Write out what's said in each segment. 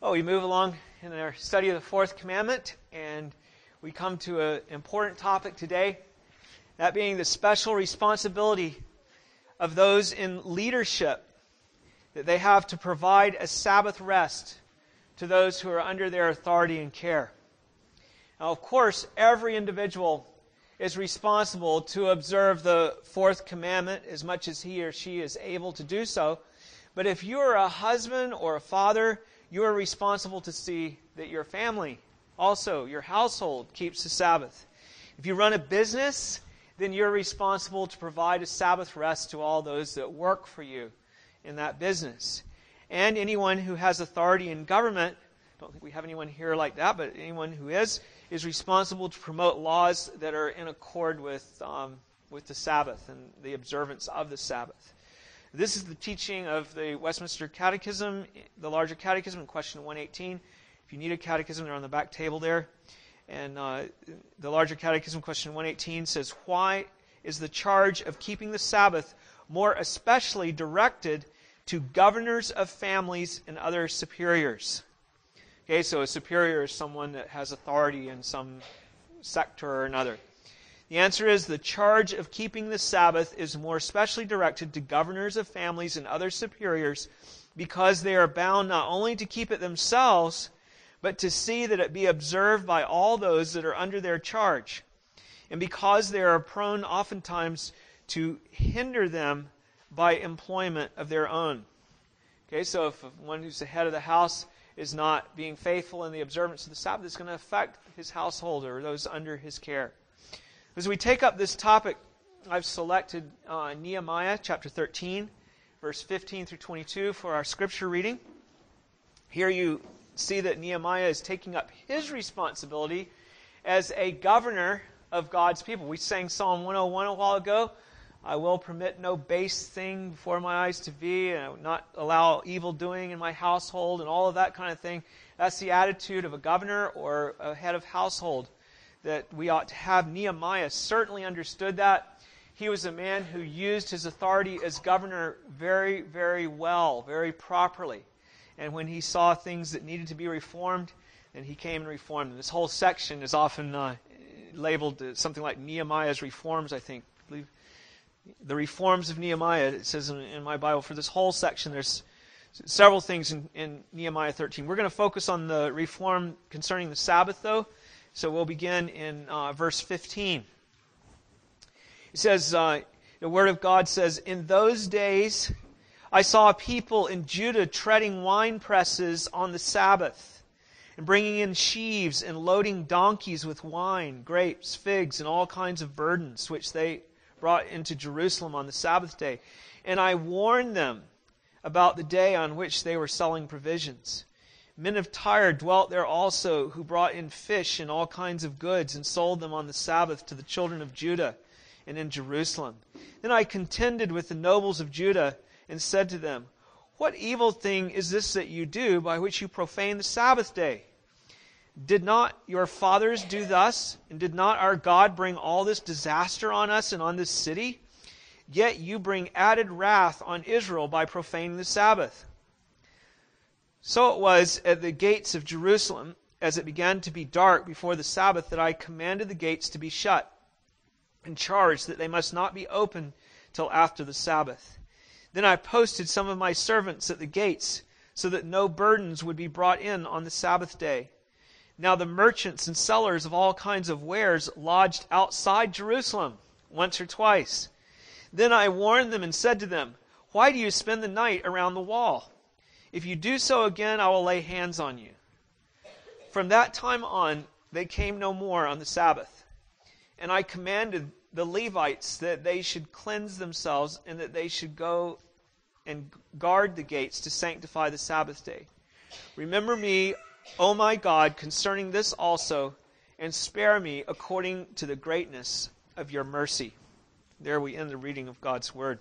Well, we move along in our study of the fourth commandment, and we come to an important topic today, that being the special responsibility of those in leadership, that they have to provide a Sabbath rest to those who are under their authority and care. Now, of course, every individual is responsible to observe the fourth commandment as much as he or she is able to do so. But if you are a husband or a father, you are responsible to see that your family, also your household, keeps the Sabbath. If you run a business, then you're responsible to provide a Sabbath rest to all those that work for you in that business. And anyone who has authority in government, I don't think we have anyone here like that, but anyone who is responsible to promote laws that are in accord with the Sabbath and the observance of the Sabbath. This is the teaching of the Westminster Catechism, the larger catechism, in question 118. If you need a catechism, they're on the back table there. And the larger catechism, question 118, says, "Why is the charge of keeping the Sabbath more especially directed to governors of families and other superiors?" Okay, so a superior is someone that has authority in some sector or another. The answer is the charge of keeping the Sabbath is more especially directed to governors of families and other superiors because they are bound not only to keep it themselves, but to see that it be observed by all those that are under their charge, and because they are prone oftentimes to hinder them by employment of their own. Okay, so if one who's the head of the house is not being faithful in the observance of the Sabbath, it's going to affect his household or those under his care. As we take up this topic, I've selected Nehemiah chapter 13, verse 15 through 22 for our scripture reading. Here you see that Nehemiah is taking up his responsibility as a governor of God's people. We sang Psalm 101 a while ago. I will permit no base thing before my eyes to be, and I will not allow evil doing in my household, and all of that kind of thing. That's the attitude of a governor or a head of household that we ought to have. Nehemiah certainly understood that. He was a man who used his authority as governor very, very well, very properly. And when he saw things that needed to be reformed, then he came and reformed them. This whole section is often labeled something like Nehemiah's reforms, I think. I believe the reforms of Nehemiah, it says in my Bible. For this whole section, there's several things in Nehemiah 13. We're going to focus on the reform concerning the Sabbath, though. So we'll begin in verse 15. It says, the Word of God says, "In those days I saw people in Judah treading wine presses on the Sabbath, and bringing in sheaves and loading donkeys with wine, grapes, figs, and all kinds of burdens, which they brought into Jerusalem on the Sabbath day. And I warned them about the day on which they were selling provisions. Men of Tyre dwelt there also, who brought in fish and all kinds of goods, and sold them on the Sabbath to the children of Judah and in Jerusalem. Then I contended with the nobles of Judah, and said to them, What evil thing is this that you do, by which you profane the Sabbath day? Did not your fathers do thus? And did not our God bring all this disaster on us and on this city? Yet you bring added wrath on Israel by profaning the Sabbath. So it was at the gates of Jerusalem, as it began to be dark before the Sabbath, that I commanded the gates to be shut, and charged that they must not be opened till after the Sabbath. Then I posted some of my servants at the gates, so that no burdens would be brought in on the Sabbath day. Now the merchants and sellers of all kinds of wares lodged outside Jerusalem once or twice. Then I warned them and said to them, Why do you spend the night around the wall? If you do so again, I will lay hands on you. From that time on, they came no more on the Sabbath. And I commanded the Levites that they should cleanse themselves, and that they should go and guard the gates to sanctify the Sabbath day. Remember me, O my God, concerning this also, and spare me according to the greatness of your mercy." There we end the reading of God's Word.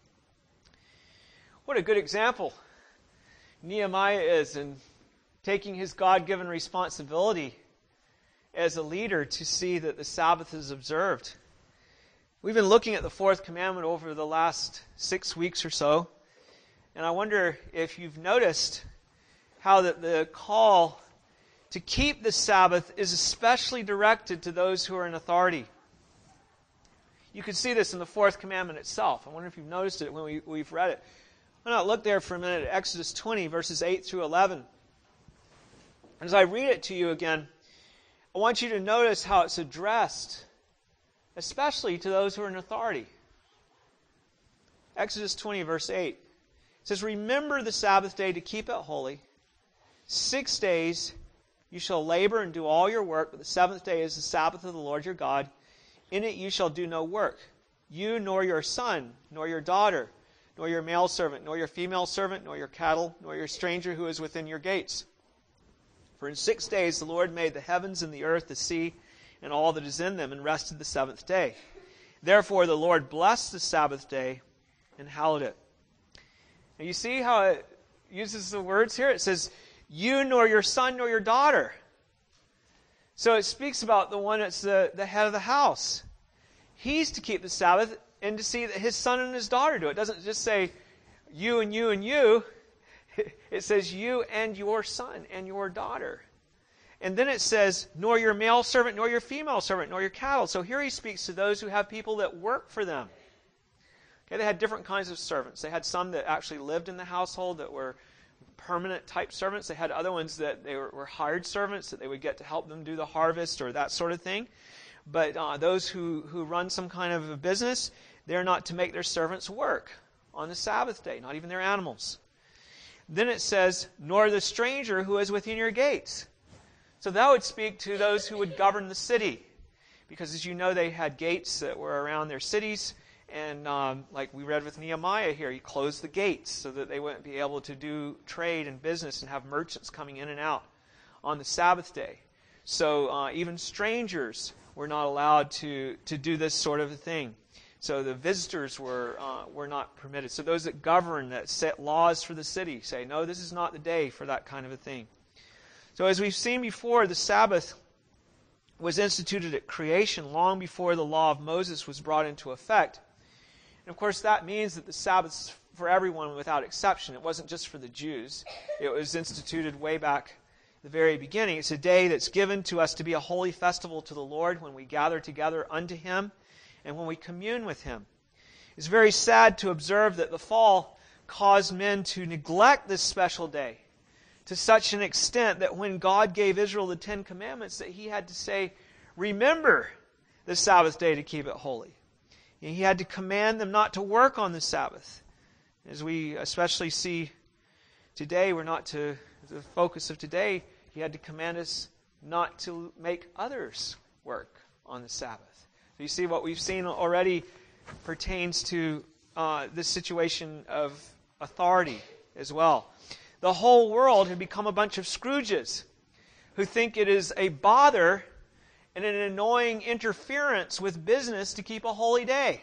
What a good example Nehemiah is in taking his God-given responsibility as a leader to see that the Sabbath is observed. We've been looking at the fourth commandment over the last 6 weeks or so, and I wonder if you've noticed how the call to keep the Sabbath is especially directed to those who are in authority. You can see this in the fourth commandment itself. I wonder if you've noticed it when we've read it. Why not look there for a minute at Exodus 20, verses 8 through 11. As I read it to you again, I want you to notice how it's addressed, especially to those who are in authority. Exodus 20, verse 8. It says, "Remember the Sabbath day to keep it holy. 6 days you shall labor and do all your work, but the seventh day is the Sabbath of the Lord your God. In it you shall do no work, you nor your son, nor your daughter, nor your male servant, nor your female servant, nor your cattle, nor your stranger who is within your gates. For in 6 days the Lord made the heavens and the earth, the sea, and all that is in them, and rested the seventh day. Therefore the Lord blessed the Sabbath day and hallowed it." And you see how it uses the words here? It says, "You nor your son nor your daughter." So it speaks about the one that's the head of the house. He's to keep the Sabbath and to see that his son and his daughter do it. It doesn't just say you and you and you. It says you and your son and your daughter. And then it says, "Nor your male servant, nor your female servant, nor your cattle." So here he speaks to those who have people that work for them. Okay, they had different kinds of servants. They had some that actually lived in the household that were permanent type servants. They had other ones that they were hired servants that they would get to help them do the harvest or that sort of thing. But those who run some kind of a business, they're not to make their servants work on the Sabbath day, not even their animals. Then it says, "Nor the stranger who is within your gates." So that would speak to those who would govern the city. Because as you know, they had gates that were around their cities. And like we read with Nehemiah here, he closed the gates so that they wouldn't be able to do trade and business and have merchants coming in and out on the Sabbath day. So even strangers were not allowed to do this sort of a thing. So the visitors were not permitted. So those that govern, that set laws for the city, say, no, this is not the day for that kind of a thing. So as we've seen before, the Sabbath was instituted at creation long before the law of Moses was brought into effect. And of course that means that the Sabbath's for everyone without exception. It wasn't just for the Jews. It was instituted way back at the very beginning. It's a day that's given to us to be a holy festival to the Lord when we gather together unto Him and when we commune with Him. It's very sad to observe that the fall caused men to neglect this special day to such an extent that when God gave Israel the Ten Commandments, that He had to say, remember the Sabbath day to keep it holy. And He had to command them not to work on the Sabbath. As we especially see today, we're not to the focus of today, He had to command us not to make others work on the Sabbath. So you see what we've seen already pertains to this situation of authority as well. The whole world had become a bunch of Scrooges who think it is a bother and an annoying interference with business to keep a holy day.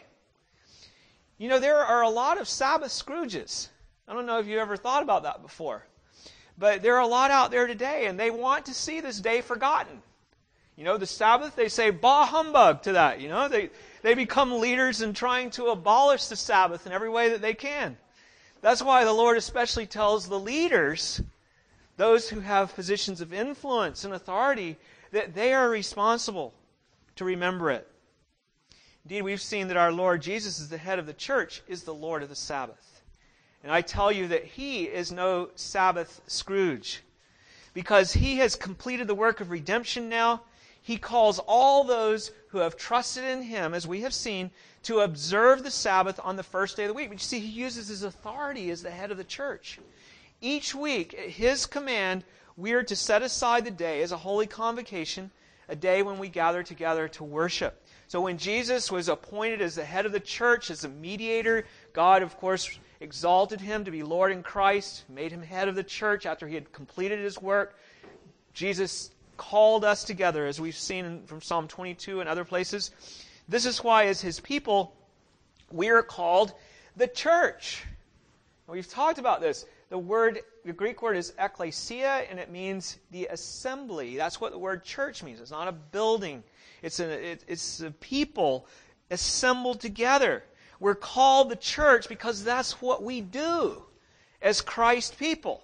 You know, there are a lot of Sabbath Scrooges. I don't know if you ever thought about that before. But there are a lot out there today, and they want to see this day forgotten. You know, the Sabbath, they say, bah humbug to that. You know, they become leaders in trying to abolish the Sabbath in every way that they can. That's why the Lord especially tells the leaders, those who have positions of influence and authority, that they are responsible to remember it. Indeed, we've seen that our Lord Jesus is the head of the church, is the Lord of the Sabbath. And I tell you that He is no Sabbath Scrooge. Because He has completed the work of redemption now, He calls all those who have trusted in Him, as we have seen, to observe the Sabbath on the first day of the week. But you see, He uses His authority as the head of the church. Each week, at His command, we are to set aside the day as a holy convocation, a day when we gather together to worship. So when Jesus was appointed as the head of the church, as a mediator, God, of course, exalted Him to be Lord in Christ, made Him head of the church after He had completed His work. Jesus called us together, as we've seen from Psalm 22 and other places. This is why, as His people, we are called the church. We've talked about this. The Greek word is ekklesia, and it means the assembly. That's what the word church means. It's not a building. It's a people assembled together. We're called the church because that's what we do as Christ people.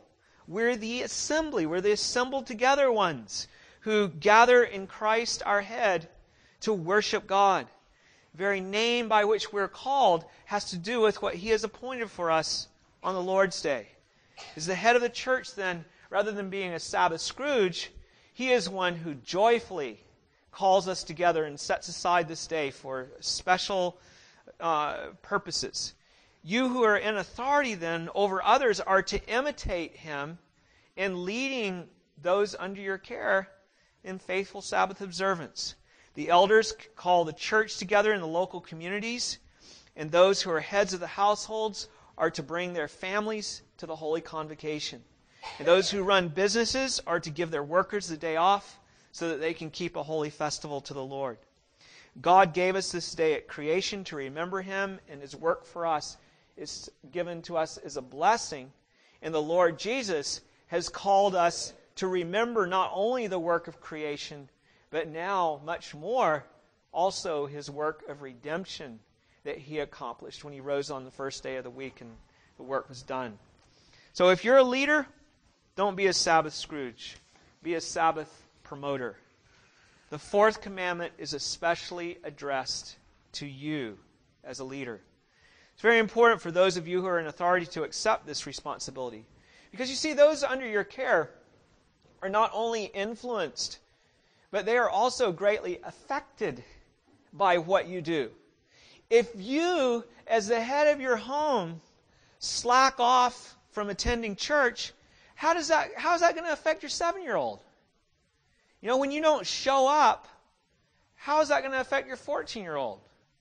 We're the assembly. We're the assembled together ones who gather in Christ our head to worship God. The very name by which we're called has to do with what He has appointed for us on the Lord's Day. As the head of the church, then, rather than being a Sabbath Scrooge, He is one who joyfully calls us together and sets aside this day for special purposes. You who are in authority then over others are to imitate Him in leading those under your care in faithful Sabbath observance. The elders call the church together in the local communities, and those who are heads of the households are to bring their families to the Holy Convocation. And those who run businesses are to give their workers the day off so that they can keep a holy festival to the Lord. God gave us this day at creation to remember Him, and His work for us is given to us as a blessing. And the Lord Jesus has called us to remember not only the work of creation, but now, much more, also His work of redemption that He accomplished when He rose on the first day of the week and the work was done. So if you're a leader, don't be a Sabbath Scrooge. Be a Sabbath promoter. The fourth commandment is especially addressed to you as a leader. It's very important for those of you who are in authority to accept this responsibility. Because you see, those under your care are not only influenced, but they are also greatly affected by what you do. If you, as the head of your home, slack off from attending church, how is that going to affect your 7-year-old? You know, when you don't show up, how is that going to affect your 14-year-old?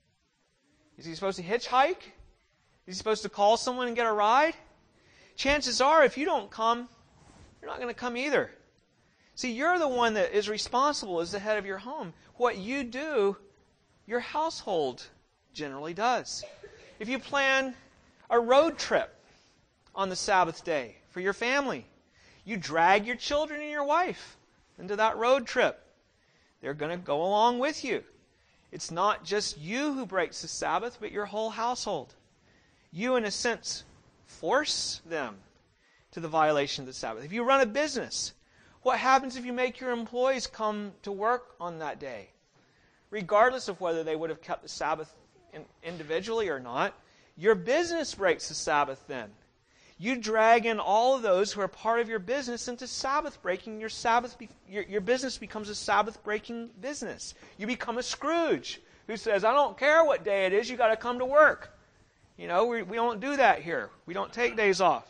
Is he supposed to hitchhike? Is he supposed to call someone and get a ride? Chances are, if you don't come, you're not going to come either. See, you're the one that is responsible as the head of your home. What you do, your household generally does. If you plan a road trip on the Sabbath day for your family, you drag your children and your wife into that road trip. They're going to go along with you. It's not just you who breaks the Sabbath, but your whole household. You, in a sense, force them to the violation of the Sabbath. If you run a business, what happens if you make your employees come to work on that day? Regardless of whether they would have kept the Sabbath individually or not, your business breaks the Sabbath then. You drag in all of those who are part of your business into Sabbath breaking. Your business becomes a Sabbath breaking business. You become a Scrooge who says, I don't care what day it is, you got to come to work. You know, we don't do that here. We don't take days off.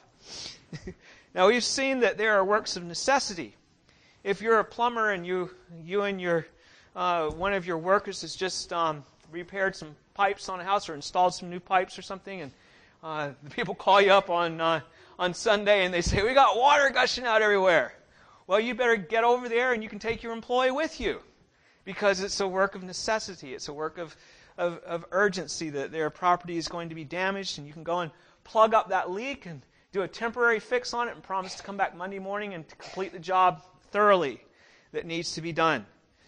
Now, we've seen that there are works of necessity. If you're a plumber and you and your one of your workers has just repaired some pipes on a house or installed some new pipes or something, and the people call you up on Sunday and they say, we got water gushing out everywhere. Well, you better get over there and you can take your employee with you, because it's a work of necessity. It's a work of urgency that their property is going to be damaged, and you can go and plug up that leak and do a temporary fix on it and promise to come back Monday morning and to complete the job thoroughly that needs to be done.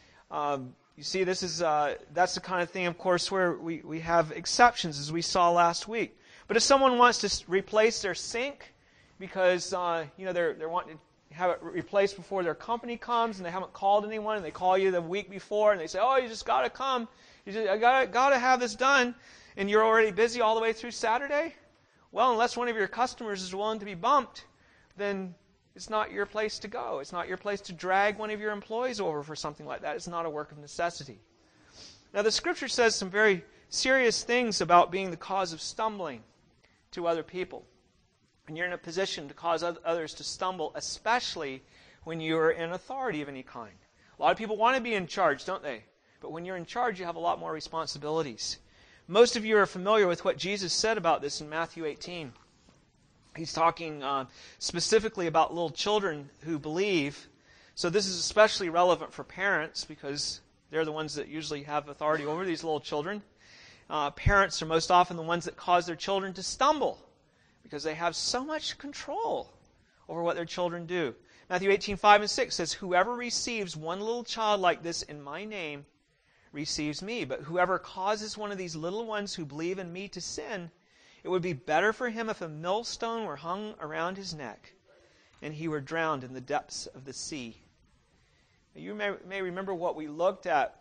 You see, that's the kind of thing, of course, where we have exceptions, as we saw last week. But if someone wants to replace their sink because they're wanting to have it replaced before their company comes, and they haven't called anyone, and they call you the week before, and they say, "Oh, you just got to come. I got to have this done," and you're already busy all the way through Saturday. Well, unless one of your customers is willing to be bumped, then it's not your place to go. It's not your place to drag one of your employees over for something like that. It's not a work of necessity. Now, the Scripture says some very serious things about being the cause of stumbling to other people. And you're in a position to cause others to stumble, especially when you're in authority of any kind. A lot of people want to be in charge, don't they? But when you're in charge, you have a lot more responsibilities. Most of you are familiar with what Jesus said about this in Matthew 18. He's talking specifically about little children who believe. So this is especially relevant for parents, because they're the ones that usually have authority over these little children. Parents are most often the ones that cause their children to stumble, because they have so much control over what their children do. Matthew 18:5-6 says, "Whoever receives one little child like this in my name receives me. But whoever causes one of these little ones who believe in me to sin, it would be better for him if a millstone were hung around his neck and he were drowned in the depths of the sea. You may remember what we looked at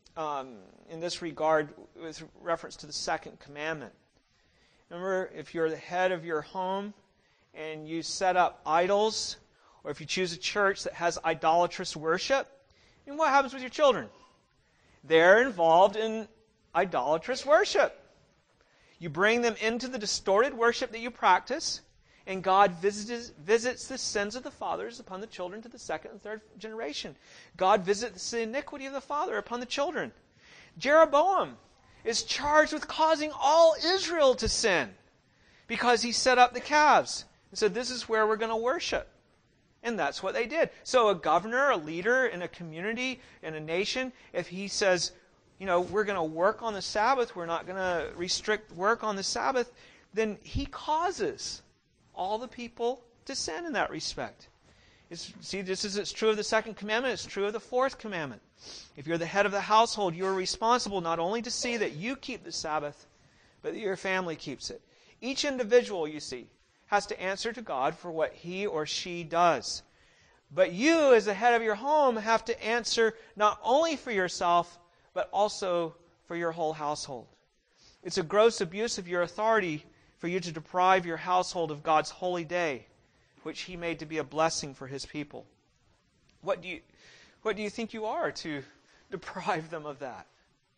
in this regard with reference to the second commandment. Remember, if you're the head of your home and you set up idols, or if you choose a church that has idolatrous worship, and what happens with your children? They're involved in idolatrous worship. You bring them into the distorted worship that you practice, and God visits the sins of the fathers upon the children to the second and third generation. God visits the iniquity of the father upon the children. Jeroboam is charged with causing all Israel to sin because he set up the calves and said, this is where we're going to worship. And that's what they did. So a governor, a leader in a community, in a nation, if he says, we're going to work on the Sabbath, we're not going to restrict work on the Sabbath, then he causes all the people to sin in that respect. Just as it's true of the second commandment, it's true of the fourth commandment. If you're the head of the household, you're responsible not only to see that you keep the Sabbath, but that your family keeps it. Each individual, you see, has to answer to God for what he or she does. But you, as the head of your home, have to answer not only for yourself, but also for your whole household. It's a gross abuse of your authority for you to deprive your household of God's holy day, which He made to be a blessing for His people. What do you think you are to deprive them of that?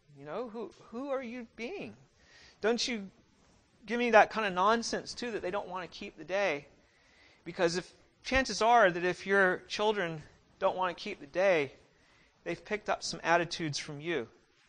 Who are you being? Don't you give me that kind of nonsense too, that they don't want to keep the day. Because chances are that if your children don't want to keep the day, they've picked up some attitudes from you.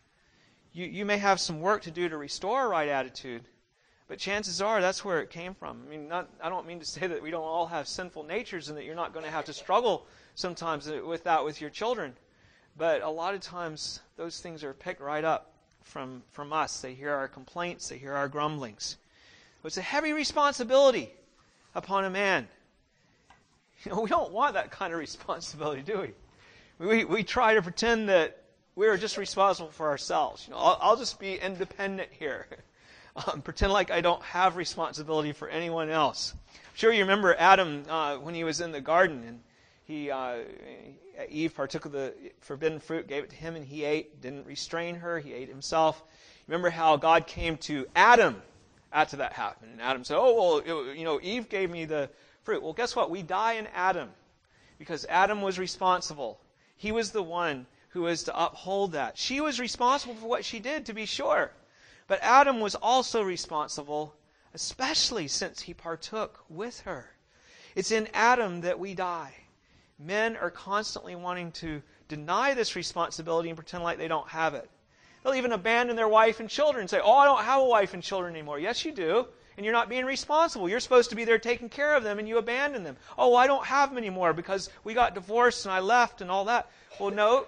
You may have some work to do to restore a right attitude, but chances are that's where it came from. I don't mean to say that we don't all have sinful natures and that you're not going to have to struggle sometimes with that with your children. But a lot of times those things are picked right up from us. They hear our complaints, they hear our grumblings. It's a heavy responsibility upon a man. We don't want that kind of responsibility, do we? We try to pretend that we're just responsible for ourselves. I'll just be independent here. Pretend like I don't have responsibility for anyone else. I'm sure you remember Adam when he was in the garden, and Eve partook of the forbidden fruit, gave it to him, and he ate. Didn't restrain her. He ate himself. Remember how God came to Adam after that happened, and Adam said, Eve gave me the fruit. Well, guess what? We die in Adam because Adam was responsible. He was the one who was to uphold that. She was responsible for what she did, to be sure. But Adam was also responsible, especially since he partook with her. It's in Adam that we die. Men are constantly wanting to deny this responsibility and pretend like they don't have it. They'll even abandon their wife and children and say, I don't have a wife and children anymore. Yes, you do. And you're not being responsible. You're supposed to be there taking care of them, and you abandon them. I don't have them anymore because we got divorced and I left and all that. Well, no,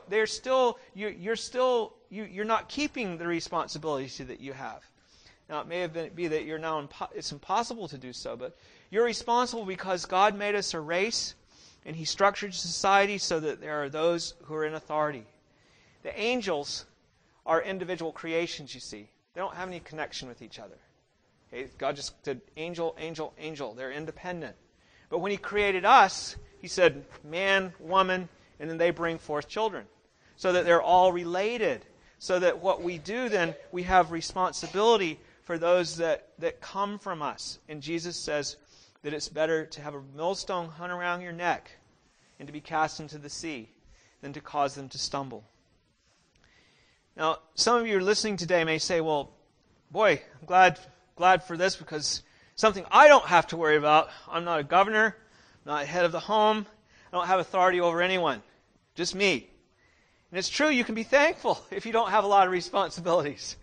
you're not keeping the responsibility that you have. Now, it may be that you're now it's impossible to do so, but you're responsible because God made us a race, and He structured society so that there are those who are in authority. The angels are individual creations, you see. They don't have any connection with each other. Okay? God just said angel, angel, angel. They're independent. But when He created us, He said man, woman, and then they bring forth children. So that they're all related. So that what we do then, we have responsibility for those that come from us. And Jesus says that it's better to have a millstone hung around your neck and to be cast into the sea than to cause them to stumble. Now, some of you listening today may say, well, boy, I'm glad for this because something I don't have to worry about. I'm not a governor, I'm not head of the home, I don't have authority over anyone, just me. And it's true, you can be thankful if you don't have a lot of responsibilities.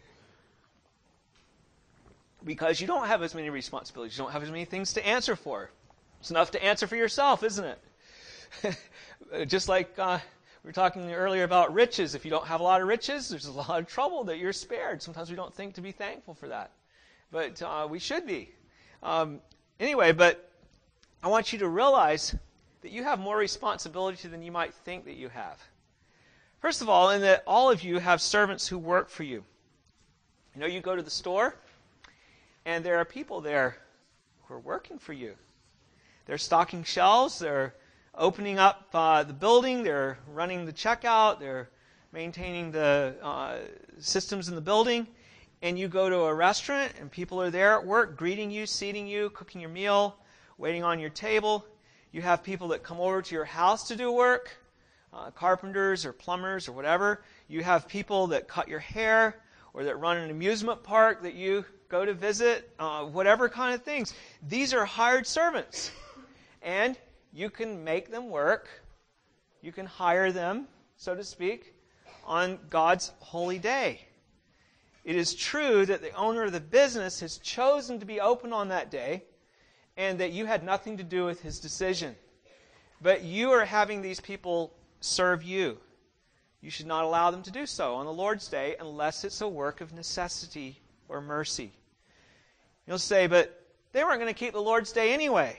Because you don't have as many responsibilities, you don't have as many things to answer for. It's enough to answer for yourself, isn't it? Just like we were talking earlier about riches. If you don't have a lot of riches, there's a lot of trouble that you're spared. Sometimes we don't think to be thankful for that. But we should be. Anyway, but I want you to realize that you have more responsibility than you might think that you have. First of all, in that all of you have servants who work for you. You go to the store, and there are people there who are working for you. They're stocking shelves. They're opening up the building. They're running the checkout. They're maintaining the systems in the building. And you go to a restaurant, and people are there at work, greeting you, seating you, cooking your meal, waiting on your table. You have people that come over to your house to do work, carpenters or plumbers or whatever. You have people that cut your hair or that run an amusement park that you go to visit, whatever kind of things. These are hired servants. And you can make them work. You can hire them, so to speak, on God's holy day. It is true that the owner of the business has chosen to be open on that day and that you had nothing to do with his decision. But you are having these people serve you. You should not allow them to do so on the Lord's day unless it's a work of necessity or mercy. You'll say, but they weren't going to keep the Lord's day anyway.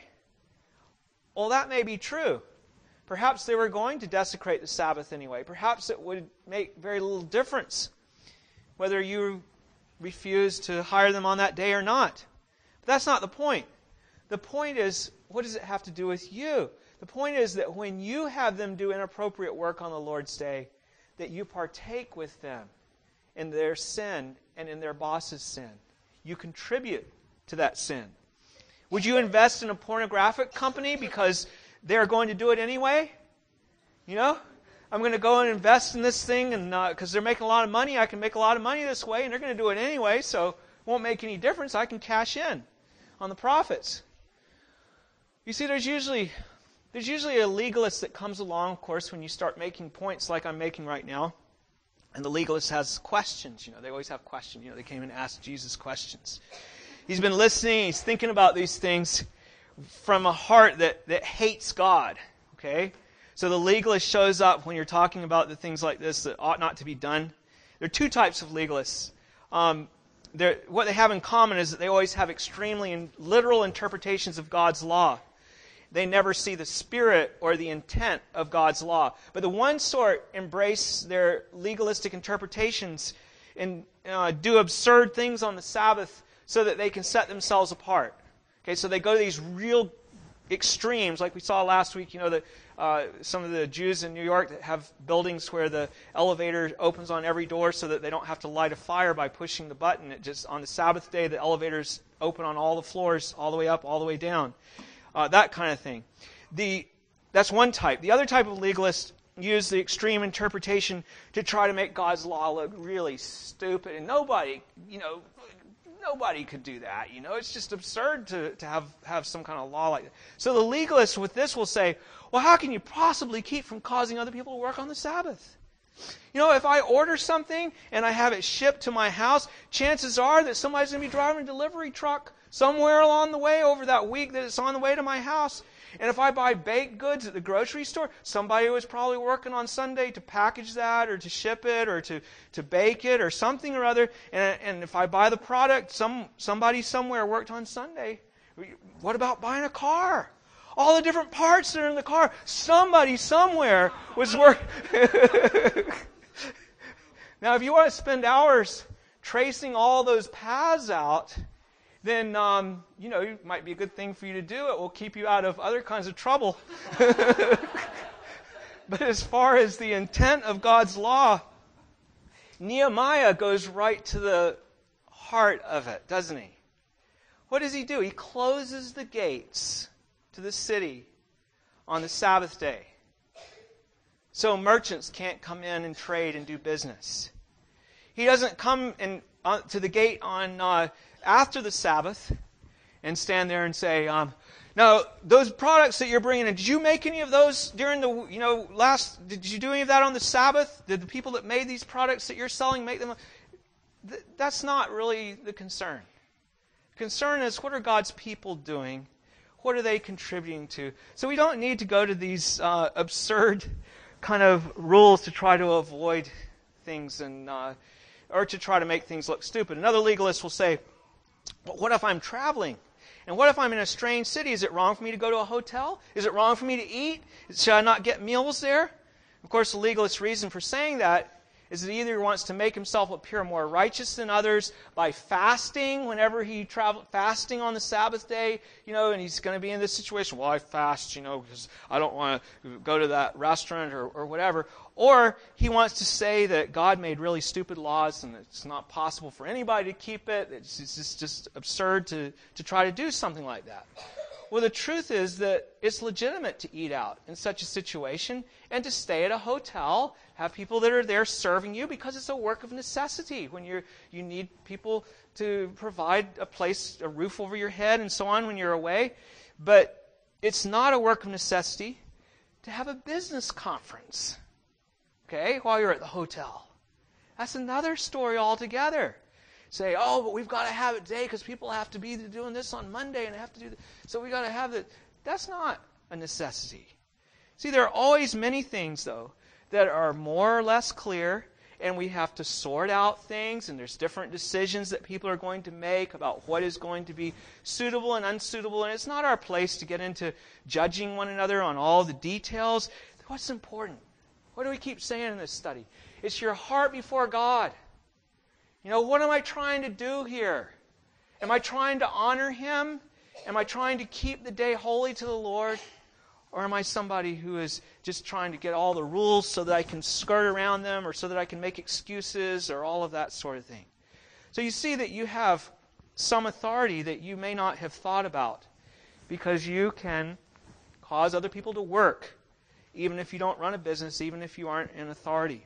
Well, that may be true. Perhaps they were going to desecrate the Sabbath anyway. Perhaps it would make very little difference whether you refuse to hire them on that day or not. But that's not the point. The point is, what does it have to do with you? The point is that when you have them do inappropriate work on the Lord's day, that you partake with them in their sin and in their boss's sin. You contribute to that sin. Would you invest in a pornographic company because they're going to do it anyway? You know, I'm going to go and invest in this thing, and because they're making a lot of money, I can make a lot of money this way, and they're going to do it anyway, so it won't make any difference. I can cash in on the profits. You see, there's usually a legalist that comes along, of course, when you start making points like I'm making right now. And the legalist has questions. You know, they always have questions. You know, they came and asked Jesus questions. He's been listening. He's thinking about these things from a heart that hates God. Okay? So the legalist shows up when you're talking about the things like this that ought not to be done. There are two types of legalists. What they have in common is that they always have extremely literal interpretations of God's law. They never see the spirit or the intent of God's law. But the one sort embrace their legalistic interpretations and do absurd things on the Sabbath so that they can set themselves apart. Okay, so they go to these real extremes, like we saw last week. You know, some of the Jews in New York that have buildings where the elevator opens on every door so that they don't have to light a fire by pushing the button. It just on the Sabbath day, the elevators open on all the floors, all the way up, all the way down. That kind of thing. That's one type. The other type of legalists use the extreme interpretation to try to make God's law look really stupid. And nobody could do that. You know, it's just absurd to have some kind of law like that. So the legalist with this will say, well, how can you possibly keep from causing other people to work on the Sabbath? You know, if I order something and I have it shipped to my house, chances are that somebody's going to be driving a delivery truck somewhere along the way over that week that it's on the way to my house. And if I buy baked goods at the grocery store, somebody was probably working on Sunday to package that or to ship it or to bake it or something or other. And if I buy the product, somebody somewhere worked on Sunday. What about buying a car? All the different parts that are in the car, somebody somewhere was working. Now, if you want to spend hours tracing all those paths out, then, it might be a good thing for you to do. It will keep you out of other kinds of trouble. But as far as the intent of God's law, Nehemiah goes right to the heart of it, doesn't he? What does he do? He closes the gates to the city on the Sabbath day, so merchants can't come in and trade and do business. He doesn't come to the gate on after the Sabbath and stand there and say, now, those products that you're bringing in, did you make any of those during did you do any of that on the Sabbath? Did the people that made these products that you're selling make them? That's not really the concern. The concern is, what are God's people doing? What are they contributing to? So we don't need to go to these absurd kind of rules to try to avoid things or to try to make things look stupid. Another legalist will say, well, what if I'm traveling? And what if I'm in a strange city? Is it wrong for me to go to a hotel? Is it wrong for me to eat? Should I not get meals there? Of course, the legalist's reason for saying that Is it either he wants to make himself appear more righteous than others by fasting whenever he fasting on the Sabbath day, and he's going to be in this situation, well, I fast, because I don't want to go to that restaurant or whatever. Or he wants to say that God made really stupid laws and it's not possible for anybody to keep it. It's just absurd to try to do something like that. Well, the truth is that it's legitimate to eat out in such a situation and to stay at a hotel, have people that are there serving you because it's a work of necessity when you need people to provide a roof over your head and so on when you're away. But it's not a work of necessity to have a business conference, while you're at the hotel. That's another story altogether. Say, but we've got to have it today because people have to be doing this on Monday and have to do this. So we got to have it. That's not a necessity. See, there are always many things, though, that are more or less clear, and we have to sort out things, and there's different decisions that people are going to make about what is going to be suitable and unsuitable, and it's not our place to get into judging one another on all the details. What's important? What do we keep saying in this study? It's your heart before God. What am I trying to do here? Am I trying to honor Him? Am I trying to keep the day holy to the Lord? Or am I somebody who is just trying to get all the rules so that I can skirt around them or so that I can make excuses or all of that sort of thing? So you see that you have some authority that you may not have thought about because you can cause other people to work, even if you don't run a business, even if you aren't in authority.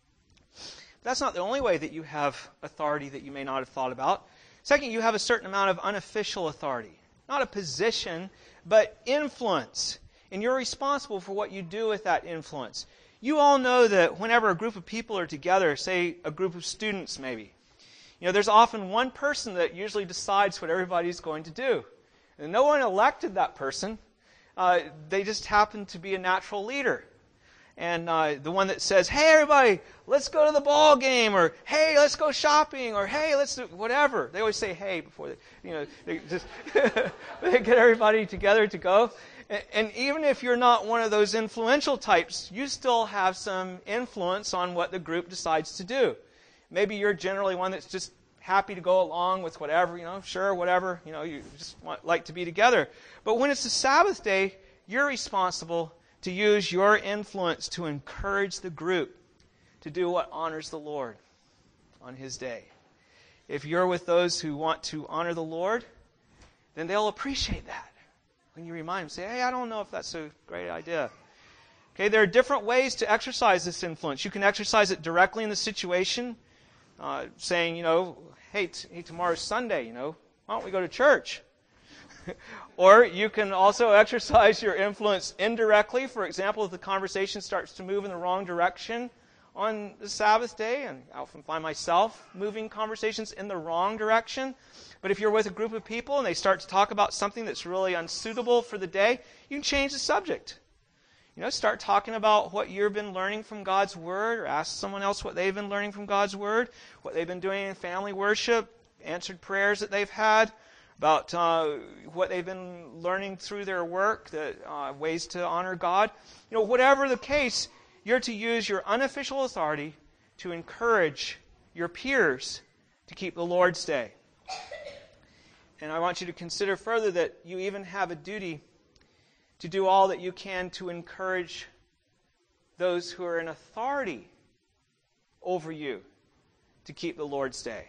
That's not the only way that you have authority that you may not have thought about. Second, you have a certain amount of unofficial authority. Not a position, but influence. And you're responsible for what you do with that influence. You all know that whenever a group of people are together, say a group of students maybe, there's often one person that usually decides what everybody's going to do. And no one elected that person. They just happen to be a natural leader. And the one that says, hey, everybody, let's go to the ball game, or hey, let's go shopping, or hey, let's do whatever. They always say hey before they just they get everybody together to go. And even if you're not one of those influential types, you still have some influence on what the group decides to do. Maybe you're generally one that's just happy to go along with whatever, sure, whatever, you just like to be together. But when it's the Sabbath day, you're responsible to use your influence to encourage the group to do what honors the Lord on His day. If you're with those who want to honor the Lord, then they'll appreciate that. When you remind them, say, hey, I don't know if that's a great idea. Okay, there are different ways to exercise this influence. You can exercise it directly in the situation, saying, hey, tomorrow's Sunday, why don't we go to church? Or you can also exercise your influence indirectly. For example, if the conversation starts to move in the wrong direction on the Sabbath day, and I often find myself moving conversations in the wrong direction. But if you're with a group of people and they start to talk about something that's really unsuitable for the day, you can change the subject. Start talking about what you've been learning from God's Word, or ask someone else what they've been learning from God's Word, what they've been doing in family worship, answered prayers that they've had, about what they've been learning through their work, ways to honor God. Whatever the case, you're to use your unofficial authority to encourage your peers to keep the Lord's Day. And I want you to consider further that you even have a duty to do all that you can to encourage those who are in authority over you to keep the Lord's Day.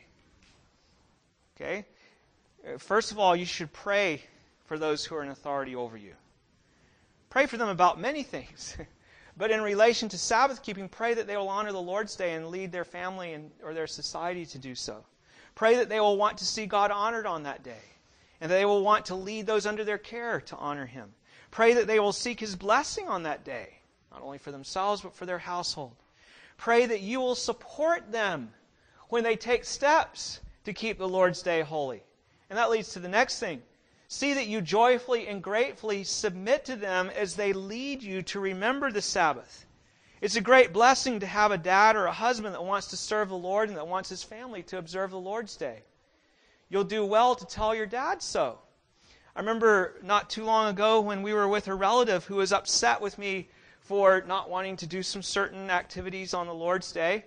Okay? First of all, you should pray for those who are in authority over you. Pray for them about many things. But in relation to Sabbath keeping, pray that they will honor the Lord's Day and lead their family or their society to do so. Pray that they will want to see God honored on that day, and they will want to lead those under their care to honor Him. Pray that they will seek His blessing on that day, not only for themselves, but for their household. Pray that you will support them when they take steps to keep the Lord's Day holy. And that leads to the next thing. See that you joyfully and gratefully submit to them as they lead you to remember the Sabbath. It's a great blessing to have a dad or a husband that wants to serve the Lord and that wants his family to observe the Lord's Day. You'll do well to tell your dad so. I remember not too long ago when we were with a relative who was upset with me for not wanting to do some certain activities on the Lord's Day.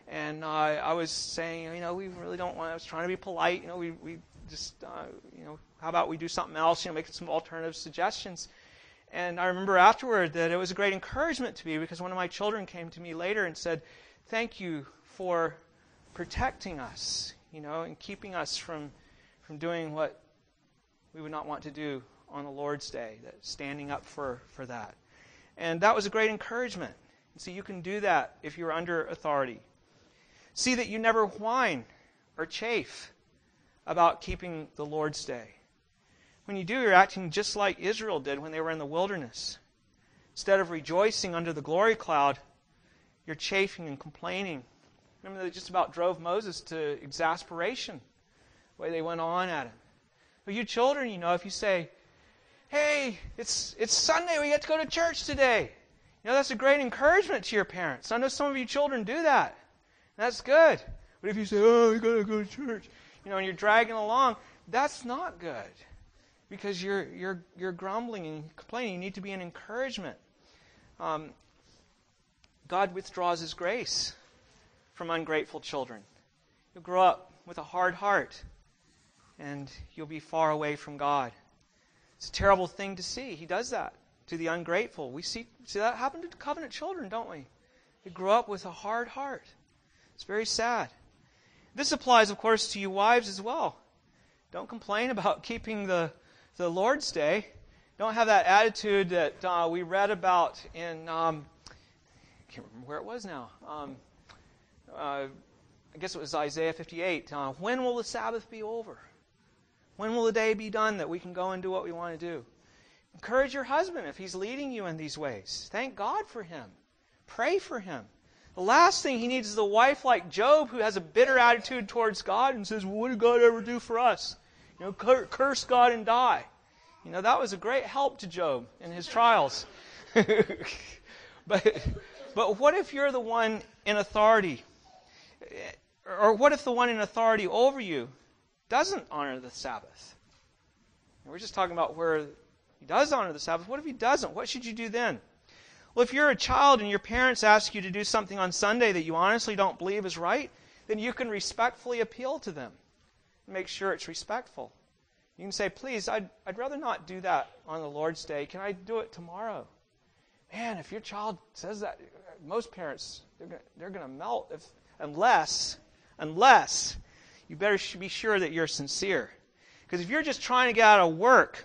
And I was saying, we really don't want, I was trying to be polite, we just, how about we do something else, make some alternative suggestions. And I remember afterward that it was a great encouragement to me because one of my children came to me later and said, thank you for protecting us, and keeping us from doing what we would not want to do on the Lord's Day, that standing up for that. And that was a great encouragement. And so you can do that if you're under authority. See that you never whine or chafe about keeping the Lord's Day. When you do, you're acting just like Israel did when they were in the wilderness. Instead of rejoicing under the glory cloud, you're chafing and complaining. Remember, that just about drove Moses to exasperation, the way they went on at him. But you children, if you say, hey, it's Sunday, we get to go to church today. That's a great encouragement to your parents. I know some of you children do that. That's good. But if you say, oh, we got to go to church, and you're dragging along, that's not good. Because you're grumbling and complaining. You need to be an encouragement. God withdraws His grace from ungrateful children. You'll grow up with a hard heart, and you'll be far away from God. It's a terrible thing to see. He does that to the ungrateful. We see that happen to covenant children, don't we? They grow up with a hard heart. It's very sad. This applies, of course, to you wives as well. Don't complain about keeping the Lord's Day. Don't have that attitude that we read about in, I can't remember where it was now. I guess it was Isaiah 58. When will the Sabbath be over? When will the day be done that we can go and do what we want to do? Encourage your husband if he's leading you in these ways. Thank God for him. Pray for him. The last thing he needs is a wife like Job who has a bitter attitude towards God and says, well, what did God ever do for us? Curse God and die. That was a great help to Job in his trials. But what if you're the one in authority? Or what if the one in authority over you doesn't honor the Sabbath? We're just talking about where he does honor the Sabbath. What if he doesn't? What should you do then? Well, if you're a child and your parents ask you to do something on Sunday that you honestly don't believe is right, then you can respectfully appeal to them and make sure it's respectful. You can say, please, I'd rather not do that on the Lord's Day. Can I do it tomorrow? Man, if your child says that, most parents, they're going to melt unless you better be sure that you're sincere. Because if you're just trying to get out of work,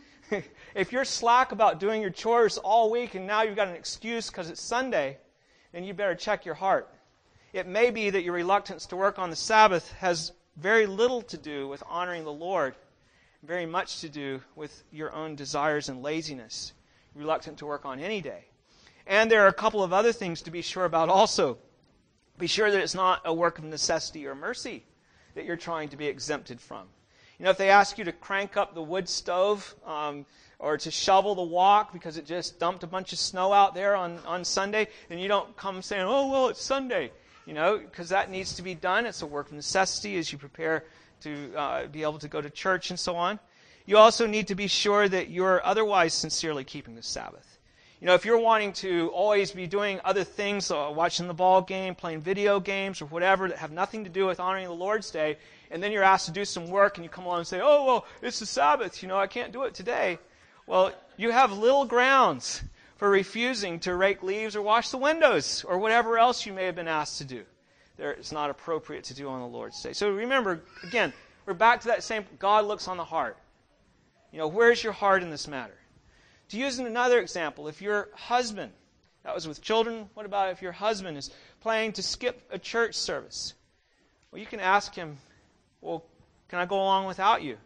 if you're slack about doing your chores all week and now you've got an excuse because it's Sunday, then you better check your heart. It may be that your reluctance to work on the Sabbath has very little to do with honoring the Lord, very much to do with your own desires and laziness. You're reluctant to work on any day. And there are a couple of other things to be sure about also. Be sure that it's not a work of necessity or mercy that you're trying to be exempted from. If they ask you to crank up the wood stove or to shovel the walk because it just dumped a bunch of snow out there on Sunday, then you don't come saying, oh, well, it's Sunday. Because that needs to be done. It's a work of necessity as you prepare to be able to go to church and so on. You also need to be sure that you're otherwise sincerely keeping the Sabbath. If you're wanting to always be doing other things, watching the ball game, playing video games, or whatever that have nothing to do with honoring the Lord's Day, and then you're asked to do some work and you come along and say, oh, well, it's the Sabbath, I can't do it today. Well, you have little grounds for refusing to rake leaves or wash the windows or whatever else you may have been asked to do. It's not appropriate to do on the Lord's Day. So remember, again, we're back to that same, God looks on the heart. Where's your heart in this matter? To use another example, if your husband, that was with children, what about if your husband is planning to skip a church service? Well, you can ask him, well, can I go along without you?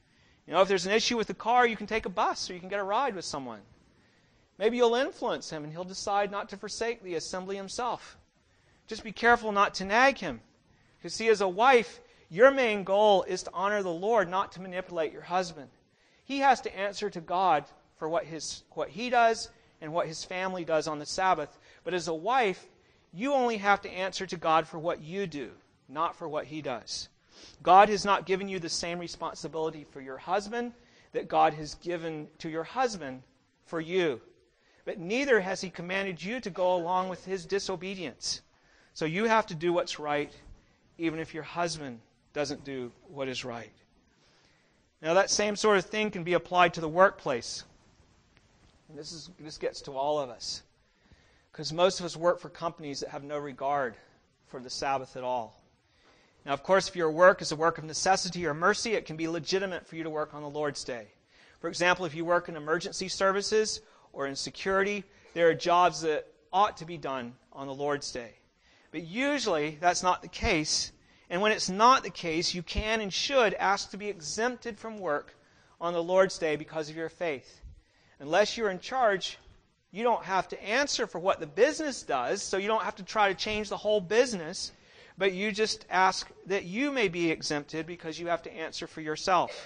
If there's an issue with the car, you can take a bus or you can get a ride with someone. Maybe you'll influence him and he'll decide not to forsake the assembly himself. Just be careful not to nag him. Because see, as a wife, your main goal is to honor the Lord, not to manipulate your husband. He has to answer to God for what he does and what his family does on the Sabbath. But as a wife, you only have to answer to God for what you do, not for what he does. God has not given you the same responsibility for your husband that God has given to your husband for you. But neither has he commanded you to go along with his disobedience. So you have to do what's right, even if your husband doesn't do what is right. Now that same sort of thing can be applied to the workplace. And this gets to all of us. Because most of us work for companies that have no regard for the Sabbath at all. Now, of course, if your work is a work of necessity or mercy, it can be legitimate for you to work on the Lord's Day. For example, if you work in emergency services or in security, there are jobs that ought to be done on the Lord's Day. But usually, that's not the case. And when it's not the case, you can and should ask to be exempted from work on the Lord's Day because of your faith. Unless you're in charge, you don't have to answer for what the business does, so you don't have to try to change the whole business, but you just ask that you may be exempted because you have to answer for yourself.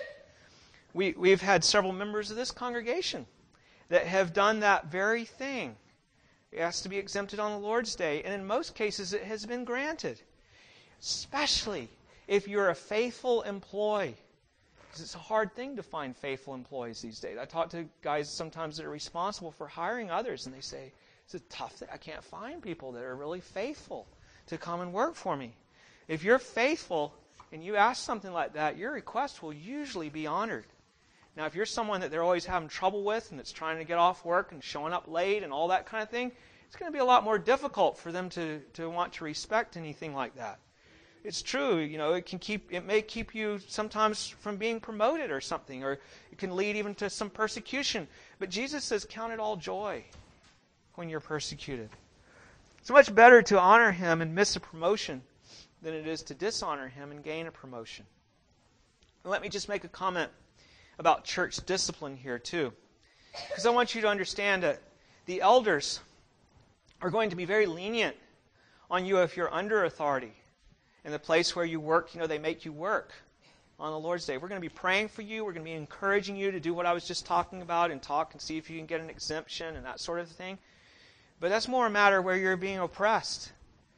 We've had several members of this congregation that have done that very thing. They asked to be exempted on the Lord's Day, and in most cases it has been granted. Especially if you're a faithful employee. Because it's a hard thing to find faithful employees these days. I talk to guys sometimes that are responsible for hiring others, and they say, it's a tough thing. I can't find people that are really faithful to come and work for me. If you're faithful and you ask something like that, your request will usually be honored. Now, if you're someone that they're always having trouble with and that's trying to get off work and showing up late and all that kind of thing, it's going to be a lot more difficult for them to want to respect anything like that. It's true, it may keep you sometimes from being promoted or something, or it can lead even to some persecution. But Jesus says, count it all joy when you're persecuted. It's much better to honor Him and miss a promotion than it is to dishonor Him and gain a promotion. And let me just make a comment about church discipline here too. Because I want you to understand that the elders are going to be very lenient on you if you're under authority. In the place where you work, they make you work on the Lord's Day. We're going to be praying for you. We're going to be encouraging you to do what I was just talking about and talk and see if you can get an exemption and that sort of thing. But that's more a matter where you're being oppressed.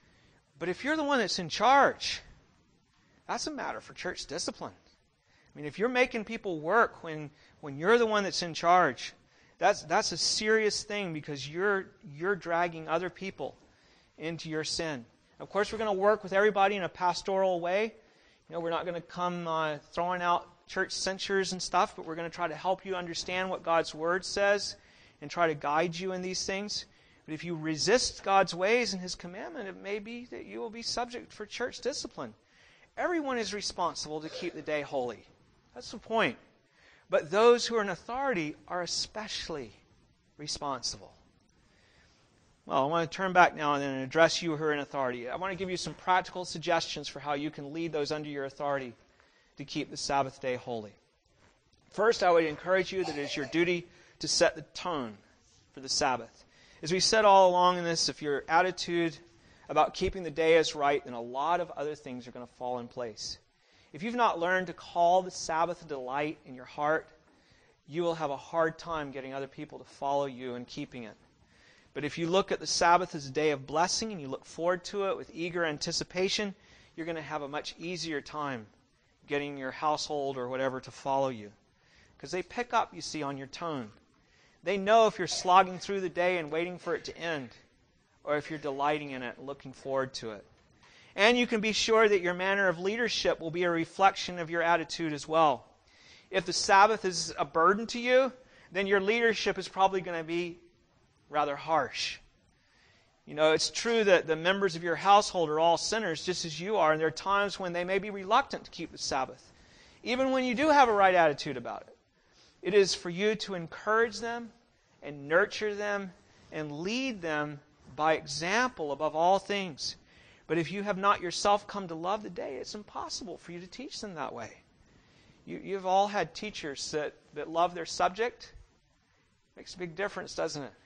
But if you're the one that's in charge, that's a matter for church discipline. I mean, if you're making people work when you're the one that's in charge, that's a serious thing because you're dragging other people into your sin. Of course, we're going to work with everybody in a pastoral way. We're not going to come throwing out church censures and stuff, but we're going to try to help you understand what God's Word says and try to guide you in these things. But if you resist God's ways and His commandment, it may be that you will be subject for church discipline. Everyone is responsible to keep the day holy. That's the point. But those who are in authority are especially responsible. Well, I want to turn back now and then address you who are in authority. I want to give you some practical suggestions for how you can lead those under your authority to keep the Sabbath day holy. First, I would encourage you that it is your duty to set the tone for the Sabbath. As we said all along in this, if your attitude about keeping the day is right, then a lot of other things are going to fall in place. If you've not learned to call the Sabbath a delight in your heart, you will have a hard time getting other people to follow you and keeping it. But if you look at the Sabbath as a day of blessing and you look forward to it with eager anticipation, you're going to have a much easier time getting your household or whatever to follow you. Because they pick up, you see, on your tone. They know if you're slogging through the day and waiting for it to end, or if you're delighting in it and looking forward to it. And you can be sure that your manner of leadership will be a reflection of your attitude as well. If the Sabbath is a burden to you, then your leadership is probably going to be rather harsh. It's true that the members of your household are all sinners just as you are, and there are times when they may be reluctant to keep the Sabbath, even when you do have a right attitude about it. It is for you to encourage them and nurture them and lead them by example above all things. But if you have not yourself come to love the day, it's impossible for you to teach them that way. You've all had teachers that love their subject. Makes a big difference, doesn't it?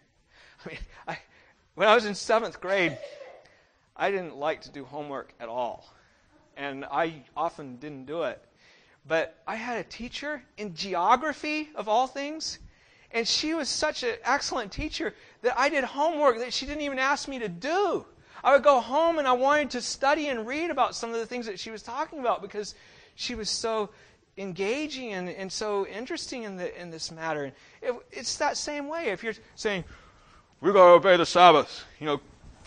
When I was in 7th grade, I didn't like to do homework at all. And I often didn't do it. But I had a teacher in geography, of all things, and she was such an excellent teacher that I did homework that she didn't even ask me to do. I would go home and I wanted to study and read about some of the things that she was talking about because she was so engaging and so interesting in this matter. It's that same way. If you're saying, we've got to obey the Sabbath,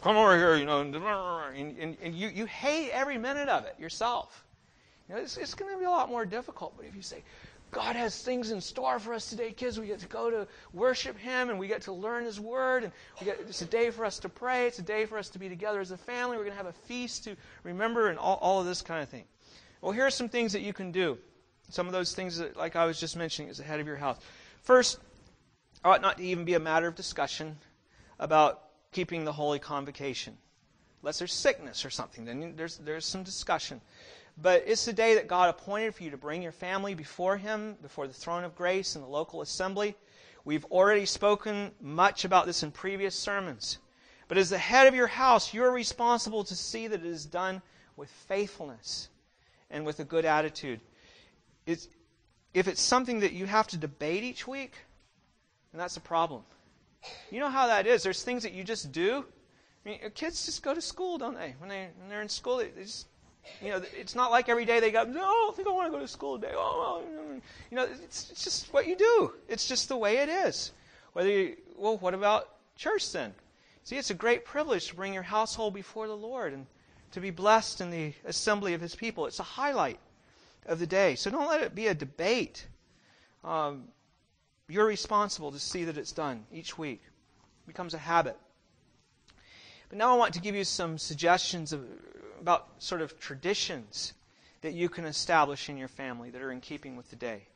come over here, and you hate every minute of it yourself. It's going to be a lot more difficult. But if you say, God has things in store for us today, kids. We get to go to worship Him, and we get to learn His Word, and it's a day for us to pray. It's a day for us to be together as a family. We're going to have a feast to remember, and all of this kind of thing. Well, here are some things that you can do. Some of those things that, like I was just mentioning, is ahead of your house. First, it ought not to even be a matter of discussion about keeping the Holy Convocation. Unless there's sickness or something, then there's some discussion. But it's the day that God appointed for you to bring your family before Him, before the throne of grace in the local assembly. We've already spoken much about this in previous sermons. But as the head of your house, you're responsible to see that it is done with faithfulness and with a good attitude. If it's something that you have to debate each week, then that's a problem. You know how that is. There's things that you just do. I mean, kids just go to school, don't they? When they're in school, they just... it's not like every day they go, no, I don't think I want to go to school today. It's just what you do. It's just the way it is. What about church then? See, it's a great privilege to bring your household before the Lord and to be blessed in the assembly of His people. It's a highlight of the day. So don't let it be a debate. You're responsible to see that it's done each week. It becomes a habit. But now I want to give you some suggestions about sort of traditions that you can establish in your family that are in keeping with the day.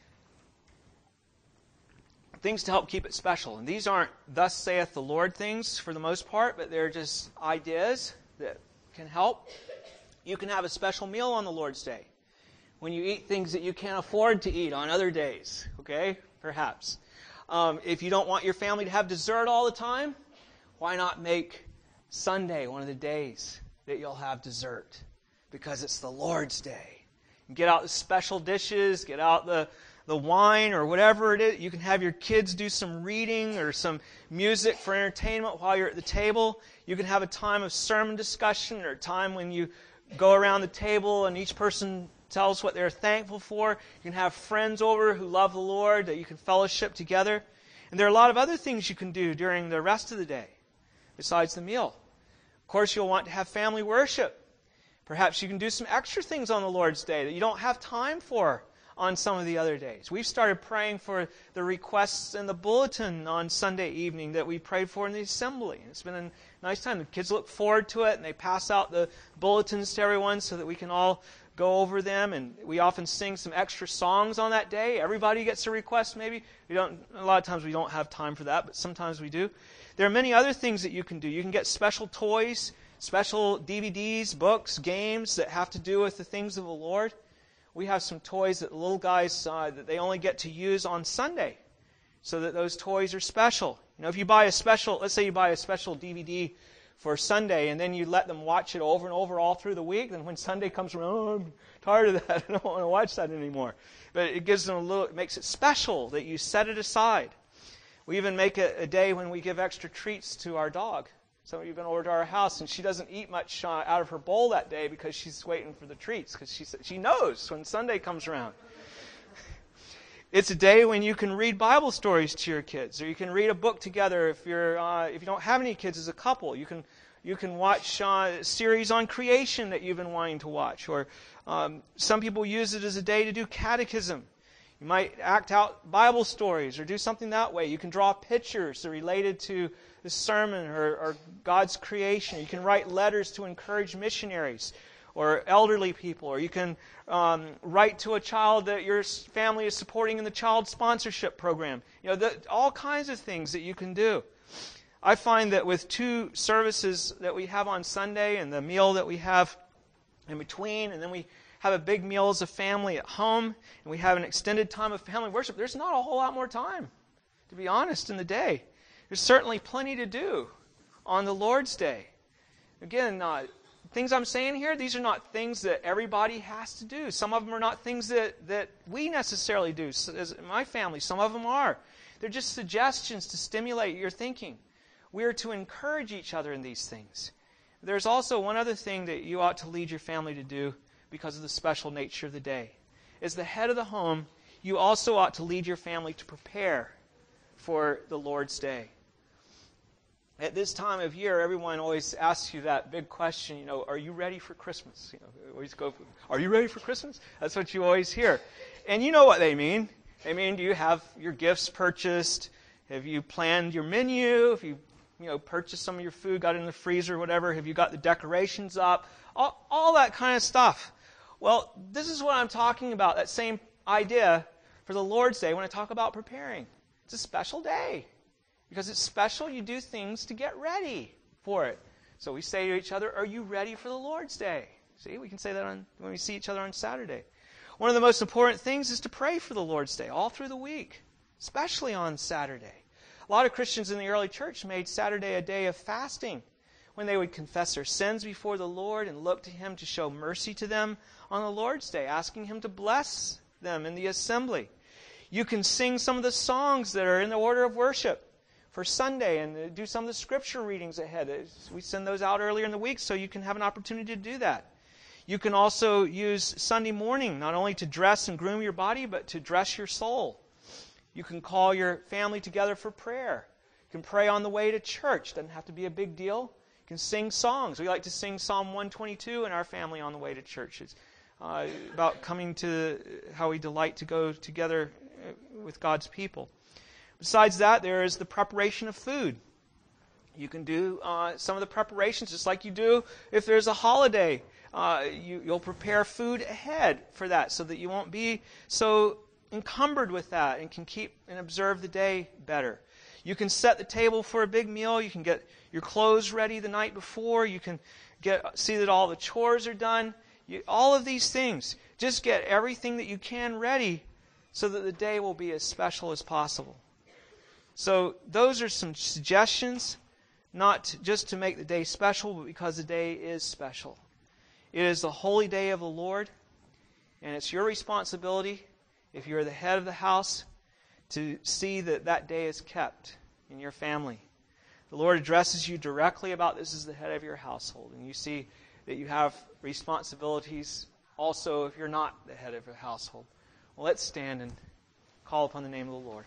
Things to help keep it special. And these aren't thus saith the Lord things for the most part, but they're just ideas that can help. You can have a special meal on the Lord's Day when you eat things that you can't afford to eat on other days. Okay? Perhaps. If you don't want your family to have dessert all the time, why not make Sunday one of the days that you'll have dessert, because it's the Lord's Day. Get out the special dishes, get out the wine or whatever it is. You can have your kids do some reading or some music for entertainment while you're at the table. You can have a time of sermon discussion or a time when you go around the table and each person tells what they're thankful for. You can have friends over who love the Lord that you can fellowship together. And there are a lot of other things you can do during the rest of the day besides the meal. Of course, you'll want to have family worship. Perhaps you can do some extra things on the Lord's Day that you don't have time for on some of the other days. We've started praying for the requests in the bulletin on Sunday evening that we prayed for in the assembly. It's been a nice time. The kids look forward to it, and they pass out the bulletins to everyone so that we can all go over them. And we often sing some extra songs on that day. Everybody gets a request, maybe. A lot of times we don't have time for that, but sometimes we do. There are many other things that you can do. You can get special toys, special DVDs, books, games that have to do with the things of the Lord. We have some toys that the little guys that they only get to use on Sunday, so that those toys are special. If you buy let's say you buy a special DVD for Sunday, and then you let them watch it over and over all through the week, then when Sunday comes around, I'm tired of that. I don't want to watch that anymore. But it gives them it makes it special that you set it aside. We even make a day when we give extra treats to our dog. Some of you have been over to our house, and she doesn't eat much out of her bowl that day because she's waiting for the treats, because she knows when Sunday comes around. It's a day when you can read Bible stories to your kids, or you can read a book together. If you don't have any kids as a couple, you can watch a series on creation that you've been wanting to watch. Or some people use it as a day to do catechism. You might act out Bible stories or do something that way. You can draw pictures that are related to the sermon or God's creation. You can write letters to encourage missionaries or elderly people. Or you can write to a child that your family is supporting in the child sponsorship program. All kinds of things that you can do. I find that with 2 services that we have on Sunday and the meal that we have in between, and then we have a big meal as a family at home, and we have an extended time of family worship, there's not a whole lot more time, to be honest, in the day. There's certainly plenty to do on the Lord's Day. Again, things I'm saying here, these are not things that everybody has to do. Some of them are not things that we necessarily do. As my family, some of them are. They're just suggestions to stimulate your thinking. We are to encourage each other in these things. There's also one other thing that you ought to lead your family to do because of the special nature of the day. As the head of the home, you also ought to lead your family to prepare for the Lord's Day. At this time of year, everyone always asks you that big question, are you ready for Christmas? Always go, are you ready for Christmas? That's what you always hear. And you know what they mean. They mean, do you have your gifts purchased? Have you planned your menu? Have you, purchased some of your food, got it in the freezer, whatever? Have you got the decorations up? All that kind of stuff. Well, this is what I'm talking about, that same idea for the Lord's Day when I talk about preparing. It's a special day. Because it's special, you do things to get ready for it. So we say to each other, are you ready for the Lord's Day? See, we can say that when we see each other on Saturday. One of the most important things is to pray for the Lord's Day all through the week, especially on Saturday. A lot of Christians in the early church made Saturday a day of fasting when they would confess their sins before the Lord and look to Him to show mercy to them on the Lord's Day, asking Him to bless them in the assembly. You can sing some of the songs that are in the order of worship for Sunday and do some of the scripture readings ahead. We send those out earlier in the week so you can have an opportunity to do that. You can also use Sunday morning not only to dress and groom your body, but to dress your soul. You can call your family together for prayer. You can pray on the way to church. Doesn't have to be a big deal. You can sing songs. We like to sing Psalm 122 in our family on the way to church. It's about coming to how we delight to go together with God's people. Besides that, there is the preparation of food. You can do some of the preparations just like you do if there's a holiday. You'll prepare food ahead for that so that you won't be so encumbered with that and can keep and observe the day better. You can set the table for a big meal. You can get your clothes ready the night before. You can see that all the chores are done. All of these things. Just get everything that you can ready so that the day will be as special as possible. So those are some suggestions, not just to make the day special, but because the day is special. It is the holy day of the Lord, and it's your responsibility, if you're the head of the house, to see that that day is kept in your family. The Lord addresses you directly about this as the head of your household, and you see that you have responsibilities also if you're not the head of your household. Well, let's stand and call upon the name of the Lord.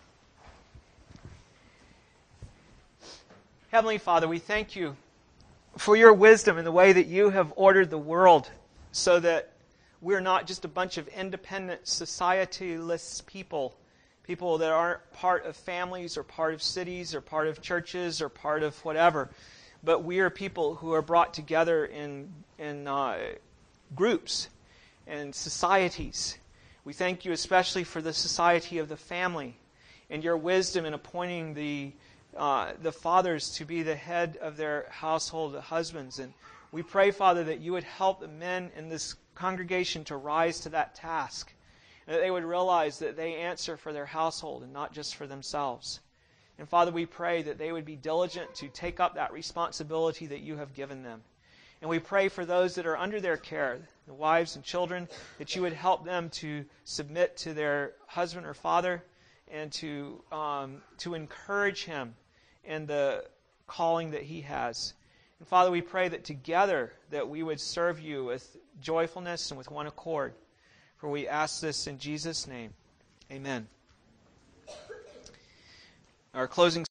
Heavenly Father, we thank you for your wisdom in the way that you have ordered the world so that we're not just a bunch of independent, societyless people that aren't part of families or part of cities or part of churches or part of whatever, but we are people who are brought together in groups and societies. We thank you especially for the society of the family and your wisdom in appointing the fathers to be the head of their household, the husbands. And we pray, Father, that you would help the men in this congregation to rise to that task. And that they would realize that they answer for their household and not just for themselves. And Father, we pray that they would be diligent to take up that responsibility that you have given them. And we pray for those that are under their care, the wives and children, that you would help them to submit to their husband or father and to encourage him in the calling that he has. And Father, we pray that together that we would serve you with joyfulness and with one accord. For we ask this in Jesus' name. Amen. Our closing